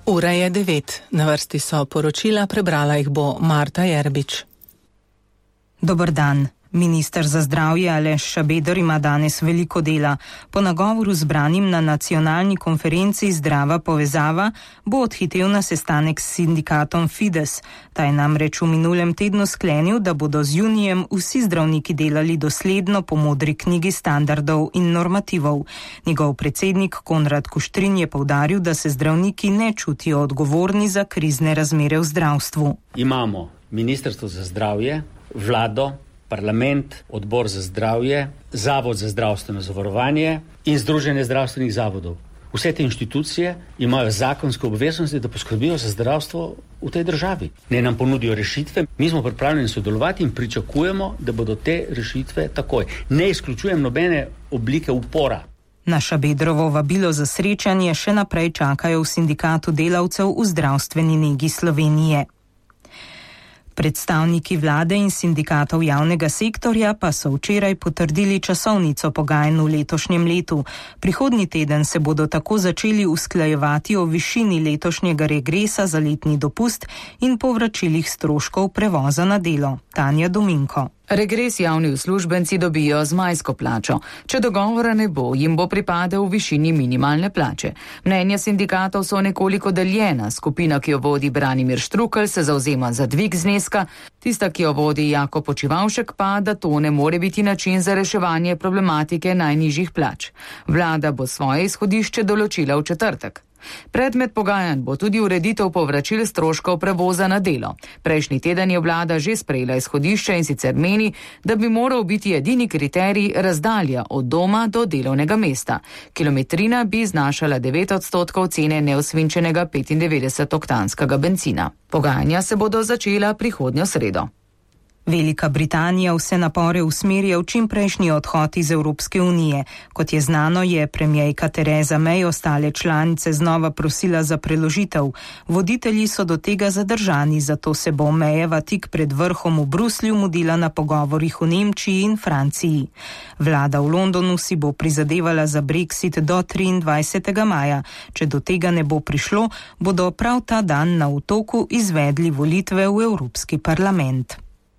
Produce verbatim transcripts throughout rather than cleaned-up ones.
Ura je devet, na vrsti so poročila, prebrala jih bo Marta Jerbič. Dober dan. Minister za zdravje Aleš Šabeder ima danes veliko dela. Po nagovoru zbranim na nacionalni konferenci Zdrava povezava bo odhitel na sestanek s sindikatom Fides. Ta je namreč v minulem tednu sklenil, da bodo z junijem vsi zdravniki delali dosledno po modri knjigi standardov in normativov. Njegov predsednik Konrad Kuštrin je poudaril, da se zdravniki ne čutijo odgovorni za krizne razmere v zdravstvu. Imamo Ministrstvo za zdravje, vlado, parlament, odbor za zdravje, Zavod za zdravstveno zavarovanje in Združenje zdravstvenih zavodov. Vse te inštitucije imajo zakonske obveznosti, da poskrbijo za zdravstvo v tej državi. Ne nam ponudijo rešitve, mi smo pripravljeni sodelovati in pričakujemo, da bodo te rešitve takoj. Ne izključujem nobene oblike upora. Na Šabedrovo vabilo za srečanje še naprej čakajo v sindikatu delavcev v zdravstveni negi Slovenije. Predstavniki vlade in sindikatov javnega sektorja pa so včeraj potrdili časovnico pogajanj v letošnjem letu. Prihodnji teden se bodo tako začeli usklajevati o višini letošnjega regresa za letni dopust in povračilih stroškov prevoza na delo. Tanja Dominko. Regres javni uslužbenci dobijo z majsko plačo. Če dogovora ne bo, jim bo pripadel v višini minimalne plače. Mnenja sindikatov so nekoliko deljena. Skupina, ki jo vodi Branimir Štrukelj, se zavzema za dvig zneska, tista, ki jo vodi Jako Počivalšek, pa da to ne more biti način za reševanje problematike najnižjih plač. Vlada bo svoje izhodišče določila v četrtek. Predmet pogajanj bo tudi ureditev povračil stroškov prevoza na delo. Prejšnji teden je vlada že sprejela izhodišče in sicer meni, da bi moral biti edini kriterij razdalja od doma do delovnega mesta. Kilometrina bi znašala devet odstotkov cene neosvinčenega petindevetdesetoktanskega bencina. Pogajanja se bodo začela prihodnjo sredo. Velika Britanija vse napore usmerja v čimprejšnji odhod iz Evropske unije. Kot je znano, je premierka Theresa May ostale članice znova prosila za preložitev. Voditelji so do tega zadržani, zato se bo Mayjeva tik pred vrhom v Bruslju mudila na pogovorih v Nemčiji in Franciji. Vlada v Londonu si bo prizadevala za Brexit do triindvajsetega maja. Če do tega ne bo prišlo, bodo prav ta dan na Otoku izvedli volitve v Evropski parlament.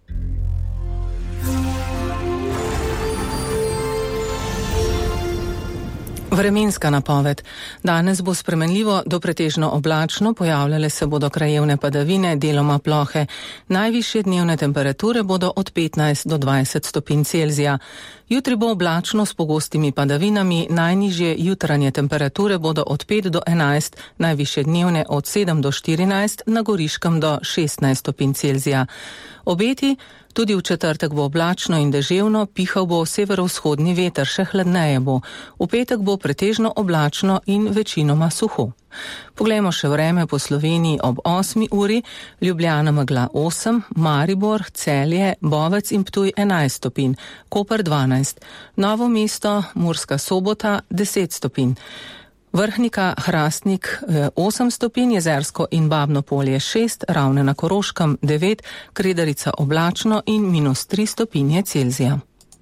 Vremenska napoved. Danes bo spremenljivo do pretežno oblačno, pojavljale se bodo krajevne padavine, deloma plohe. Najvišje dnevne temperature bodo od petnajst do dvajset stopinj Celzija. Jutri bo oblačno s pogostimi padavinami, najnižje jutranje temperature bodo od pet do enajst, najvišje dnevne od sedem do štirinajst, na Goriškem do šestnajst stopinj Celzija. Obeti. Tudi v četrtek bo oblačno in deževno, pihal bo severovzhodni veter, še hladneje bo. V petek bo pretežno oblačno in večinoma suho. Poglejmo še vreme po Sloveniji ob osmi uri. Ljubljana megla osem, Maribor, Celje, Bovec in Ptuj enajst stopinj, Koper dvanajst, Novo mesto, Murska Sobota deset stopinj. Vrhnika, Hrastnik osem stopinj, Jezersko in Babno Polje šest, Ravne na Koroškem devet, Kredarica oblačno in minus tri stopinje Celzija.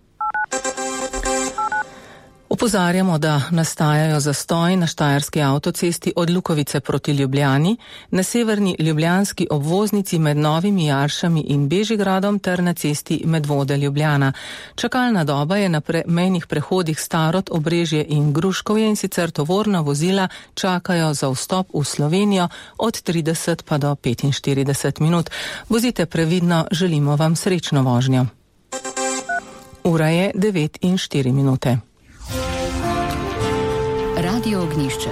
Opozarjamo, da nastajajo zastoji na štajerski avtocesti od Lukovice proti Ljubljani, na severni ljubljanski obvoznici med Novimi Jaršami in Bežigradom ter na cesti Medvode Ljubljana. Čakalna doba je na pre, mejnih prehodih Starod, Obrežje in Gruškovje in sicer tovorna vozila čakajo za vstop v Slovenijo od trideset pa do petinštirideset minut. Vozite previdno, želimo vam srečno vožnjo. Ura je devet in štiri minute. Radio Ognjišče.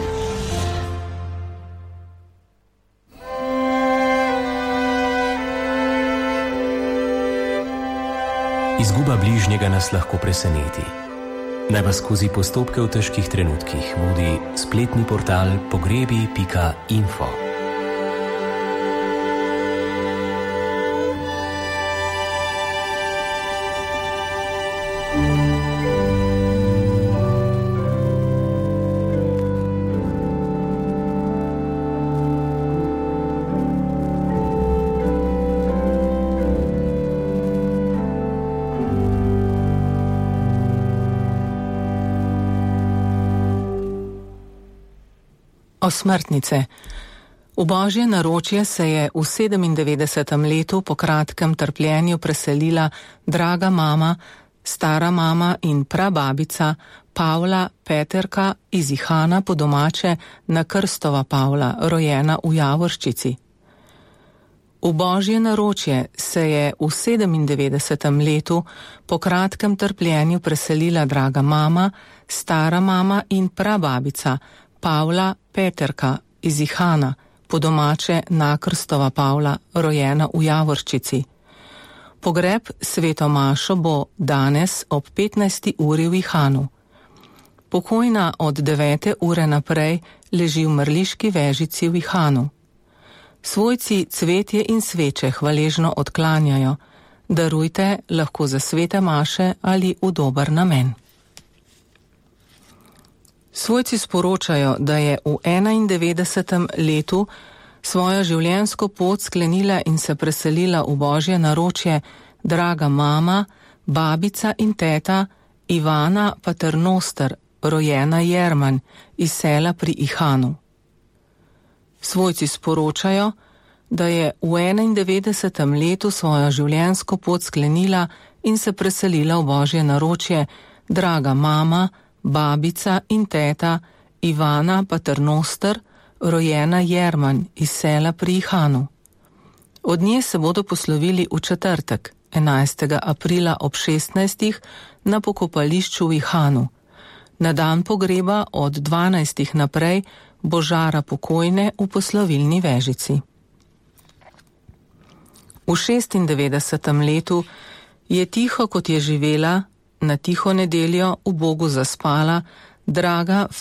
Izguba bližnjega nas lahko preseneti. Naj vas skozi postopke v težkih trenutkih vodi spletni portal pogrebi pika info. Osmrtnice. V Božje naročje se je v sedemindevetdesetem letu po kratkem trpljenju preselila draga mama, stara mama in prababica Pavla Peterka iz Ihana, po domače na Krstova Pavla, rojena v Javorščici. V Božje naročje se je v sedemindevetdesetem letu po kratkem trpljenju preselila draga mama, stara mama in prababica Pavla Peterka iz Ihana, po domače na Krstova Pavla, rojena v Javorščici. Pogreb sveto mašo bo danes ob petnajsti uri v Ihanu. Pokojna od devete ure naprej leži v mrliški vežici v Ihanu. Svojci cvetje in sveče hvaležno odklanjajo, darujte lahko za svete maše ali v dober namen. Svojci sporočajo, da je v enaindevetdesetem letu svojo življenjsko pot sklenila in se preselila v Božje naročje draga mama, babica in teta Ivana Paternoster, rojena Jerman iz sela pri Ihanu. Svojci sporočajo, da je v enaindevetdesetem letu svojo življenjsko pot sklenila in se preselila v Božje naročje draga mama, babica in teta Ivana Paternoster, rojena Jerman iz sela pri Ihanu. Od nje se bodo poslovili v četrtek, enajstega aprila ob šestnajstih na pokopališču v Ihanu. Na dan pogreba od dvanajstih naprej bo žara pokojne v poslovilni vežici. V šestindevetdesetem letu je tiho, kot je živela, na tiho nedeljo v Bogu zaspala draga